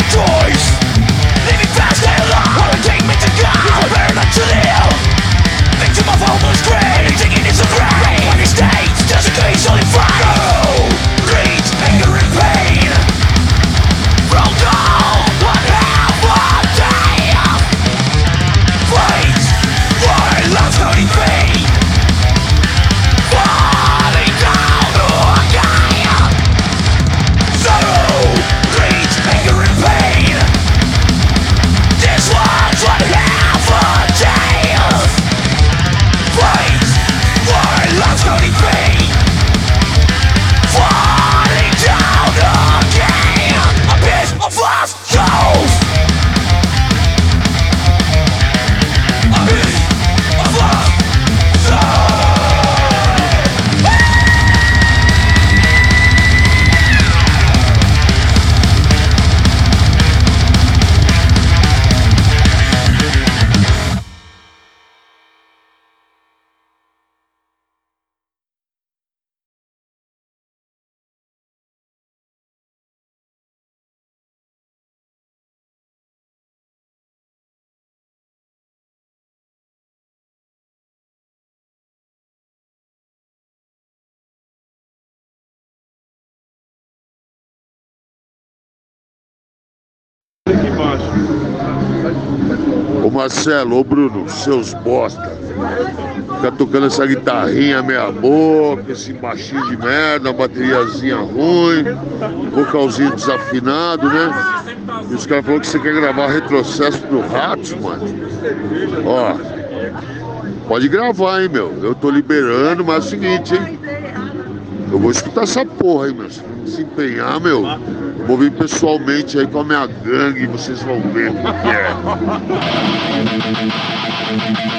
Ô Marcelo, ô Bruno, seus bosta. Fica tocando essa guitarrinha meia boca, esse baixinho de merda, bateriazinha ruim, vocalzinho desafinado, né? E os caras falaram que você quer gravar retrocesso pro Ratos, mano. Ó, pode gravar, hein, meu. Eu tô liberando, mas é o seguinte, hein. Eu vou escutar essa porra aí, meu. Se não se empenhar, meu, vou vir pessoalmente aí com a minha gangue e vocês vão ver o que é.